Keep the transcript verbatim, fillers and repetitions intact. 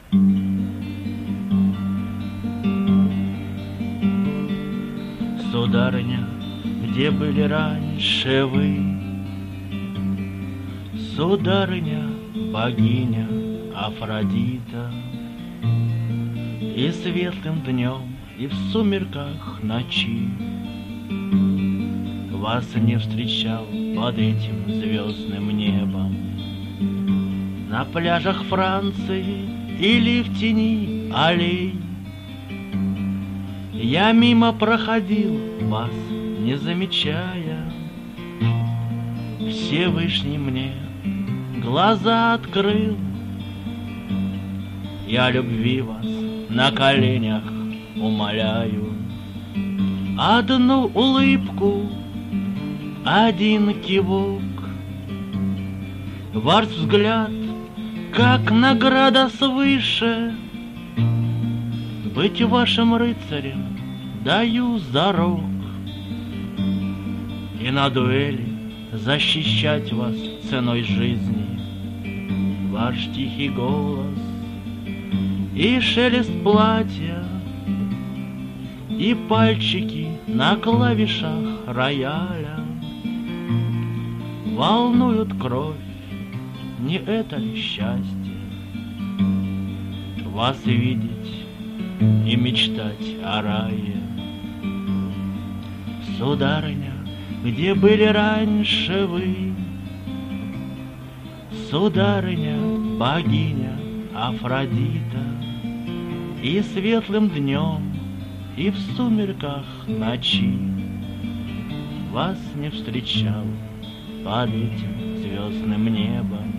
Сударыня, где были раньше вы? Сударыня, богиня Афродита, и светлым днем, и в сумерках ночи вас не встречал под этим звездным небом. На пляжах Франции или в тени аллей я мимо проходил, вас не замечая. Всевышний мне глаза открыл, я любви вас на коленях умоляю. Одну улыбку, один кивок, ваш взгляд, как награда свыше. Быть вашим рыцарем даю зарок, и на дуэли защищать вас ценой жизни. Ваш тихий голос и шелест платья, и пальчики на клавишах рояля волнуют кровь, не это ли счастье? Вас видеть и мечтать о рае. Сударыня, где были раньше вы? Сударыня, богиня Афродита, и светлым днем, и в сумерках ночи вас не встречал под этим звездным небом.